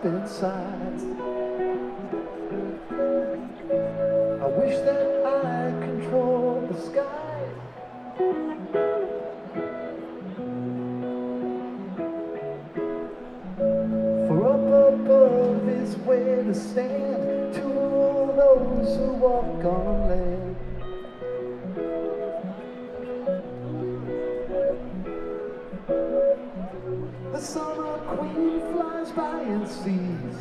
up inside. I wish that I controlled the sky. For up above is where to stand to all those who walk on land. The summer queen flies by and sees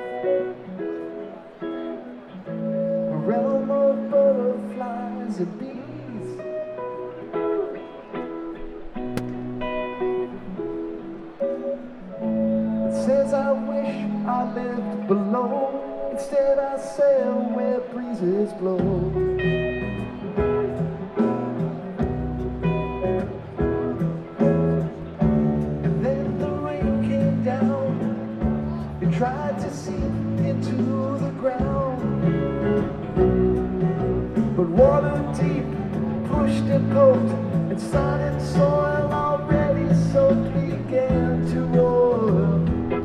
a realm of butterflies and bees. It says I wish I lived below, instead I sail where breezes blow. Tried to see into the ground, but water deep pushed and poked, and solid soil already soaked began to roar.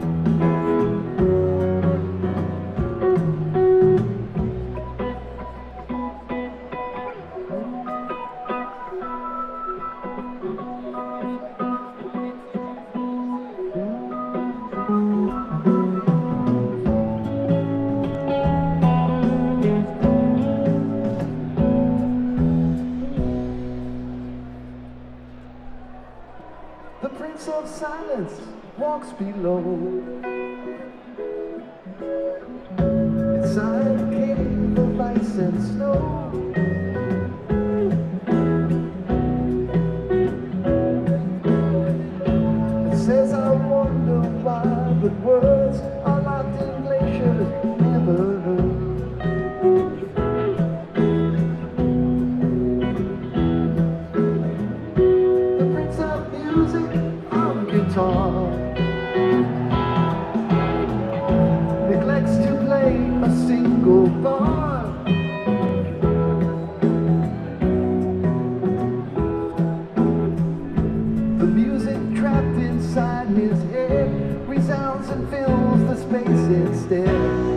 The Prince of Silence walks below, inside a cave of ice and snow. It says I wonder why, but words are locked in glaciers never heard. Neglects to play a single bar. The music trapped inside his head resounds and fills the space instead.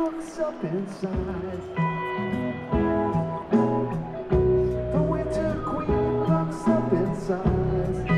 looks up inside. The winter queen looks up inside.